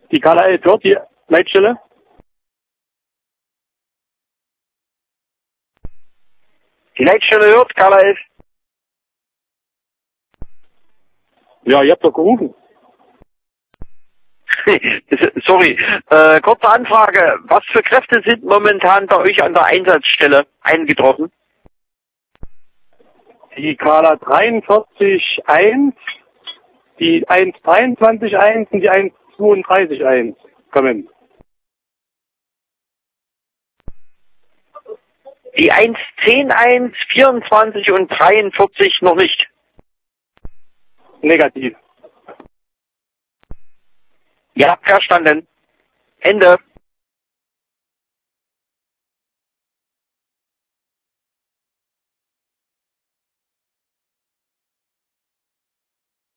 Die Kala 11 wird, die Leitstelle. Die Leitstelle hört, Kala 11. Ja, ihr habt doch gerufen. Sorry, kurze Anfrage. Was für Kräfte sind momentan bei euch an der Einsatzstelle eingetroffen? Die Kala 43.1, die 1.23.1 und die 1.32.1 kommen. Die 1.10.1, 24 und 43 noch nicht. Negativ. Ja, verstanden. Ende.